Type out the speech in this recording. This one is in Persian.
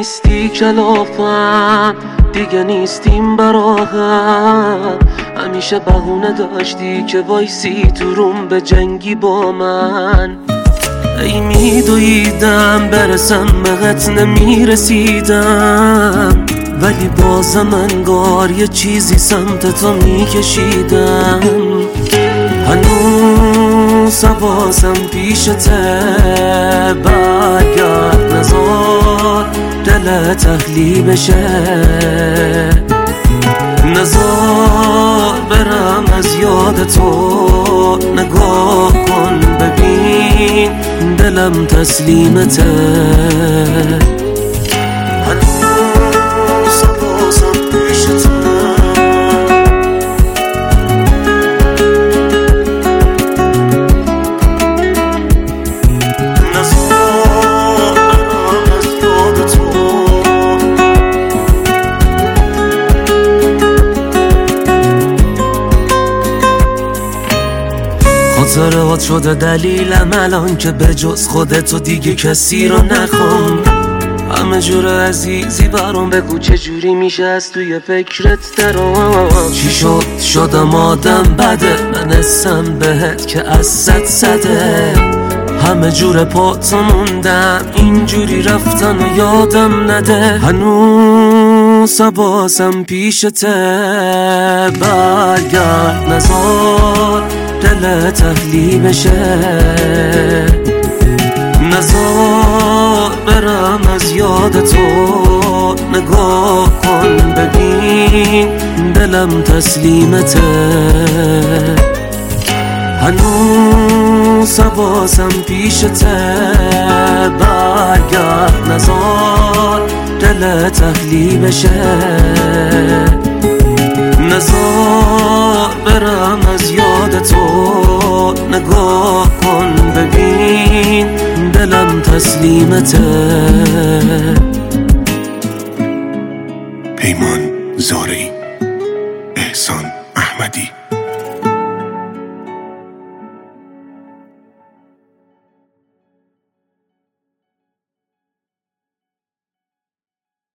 نیستی کلافم، دیگه نیستیم برا هم. همیشه بهونه داشتی که وایسی تو روم به جنگی با من. ای میدویدم برسم بهت نمیرسیدم، ولی بازم انگار یه چیزی سمت تو میکشیدم. هنوز حواسم پیشته، برگرد نزار دل تحلی بشه، نزار برم از یاد تو. نگاه کن ببین دلم تسلیمته. هنوز حواسم پیشته، نزار برم از یاد تو. خاطرات شده دلیلم الان که به جز خودتو دیگه کسی رو نخوام. همه جور عزیزی برام بگو چجوری میشه از توی فکرت درام. چی شد شدم آدم بده، من اسم بهت که از صده. همه جور پاتو موندم، اینجوری رفتن و یادم نده. هنوز حواسم پیشته، برگرد نزار دل تحلی بشه، نزار برم از یاد تو. نگاه کن ببین دلم تسلیمته. هنوز حواسم پیشته، برگرد نزار دل تحلی بشه، نزار برم از یاد تو. نگاه کن ببین دلم تسلیمته. پیمان زارعی، احسان احمدی.